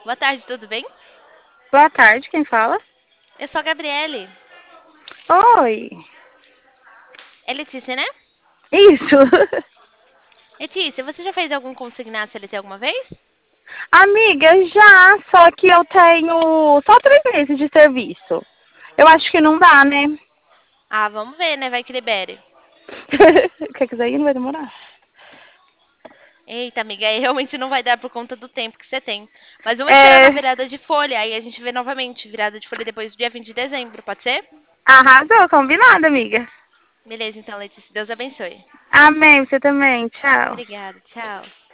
Boa tarde, tudo bem? Boa tarde, quem fala? Eu sou a Gabriele. Oi. É Letícia, né? Isso. Letícia, você já fez algum consignado CLT alguma vez? Amiga, já, só que eu tenho só 3 meses de serviço. Eu acho que não dá, né? Ah, vamos ver, né? Vai que libere. Quer dizer, aí não vai demorar. Eita, amiga, aí realmente não vai dar por conta do tempo que você tem. Mas vamos esperar na É, virada de folha, aí a gente vê novamente. Virada de folha depois do dia 20 de dezembro, pode ser? arrasou, combinado, amiga. Beleza, então, Letícia, Deus abençoe. Amém, você também. Tchau. Obrigada, tchau.